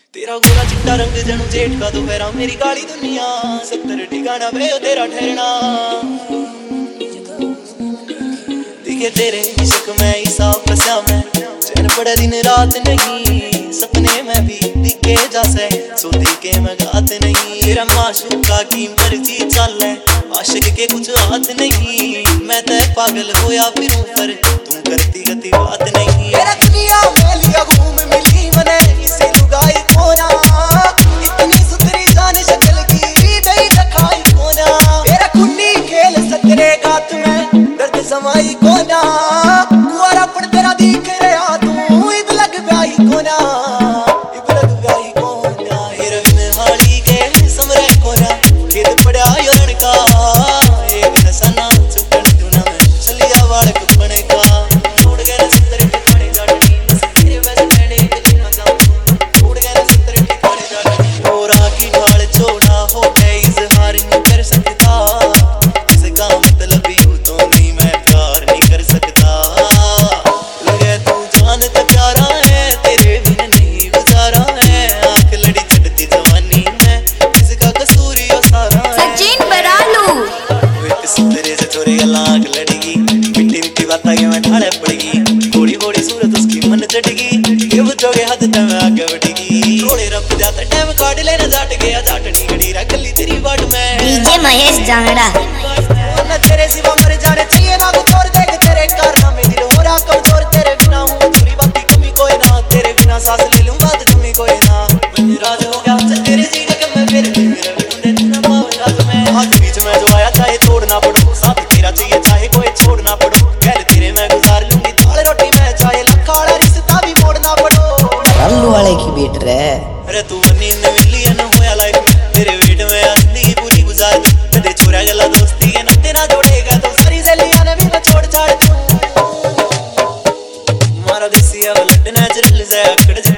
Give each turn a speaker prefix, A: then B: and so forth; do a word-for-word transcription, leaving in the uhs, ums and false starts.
A: तेरा गोरा चिट्टा रंग जनू जेठ का दोपहरा, मेरी काली दुनिया सत्तर ठिकाना वे तेरा ठहरना। दिखे तेरे इश्क में ईसा फंसा मैं, चैन पड़े दिन रात नहीं, सपने में भी दिखे जासे सोती के मैं गात नहीं। तेरा माशूका की मर्जी चल है, आशिक के कुछ हाथ नहीं, मैं ते पागल होया फिरूं पर तुम करती गति बात नहीं। तेरा दुनिया में लिया घूम मिली मने इसे लुगाई कोना, इतनी सुथरी जान शक्ल की दई दिखाई कोना। तेरा खूनी खेल सकरे गात में दर्द समाई कोना, कुआरा पड़ तेरा दिख रहा तू इब लग ब्याही कोना, इब लग ब्याही कोना। हिरविन हाली के समरे कोना, खेत पड़ा योरण का एक नसाना चुकन टूना में चलिया वाल कुपने का। छोड़ गए न सत्तर ठिकाने जाटनी, तेरे वैसे नैने दिल में जाऊं, छोड़ गए न सत्तर ठिकाने जाटनी। गोरा की ढाल छोड़ा हो गए इजहार नहीं कर सकता, इसका मतलब यूं तो नहीं मैं प्यार नहीं कर सकता। लगे तू जानत प्यारा है, तेरे बिन नहीं गुजारा है, आंख लड़ी चढ़ती जवानी में इसका कसूर यो सारा है।
B: सचिन बरालू
A: एक सुंदरे से छोरे लाग लड़गी, मिट्टी मिट्टी बातें के मैं ढाले पड़गी, थोड़ी थोड़ी सूरत उसकी मन चढ़गी, ये बचोगे हाथ ते मैं आगे बढ़गी। थोड़े रब जाता टाइम काट लेना जाट गया जाटनी घड़ी रख ली तेरी बाट में।
B: डीजे महेश जांगड़ा
A: ना तेरे सिवा मर जाने चाहिए ना कुछ और, देख तेरे कारनामे दिल हो रहा कमजोर, तेरे बिना हूँ अधूरी बाकी कमी कोई ना, तेरे बिना सांस ले लूं बात कमी कोई ना। मैं राज हो गया चल तेरे जीने के मैं फिर मेरा ढूंढे तू ना पावे रात में। हाथ बीच में जो आया चाहे तोड़ना पड़ो, साथ तेरा चाहिए चाहे कोई छोड़ना पड़ो, गैर तेरे मैं गुजार लूंगी दाल रोटी में चाहे लखा वाला रिश्ता भी मोड़ना पड़ो।
C: अल्लू वाले की बेट रे,
A: अरे तू नींद मिलियन होया लाइफ में, तेरे वेट में जिंदगी पूरी गुजार दी, कदे छोरा गला दोस्ती के नाते ना जोड़ेगा तो सारी सहेलियां ने भी मैं छोड़ छाड़ दूं। मारा देसी अब लड्डू नेचुरल से अकड़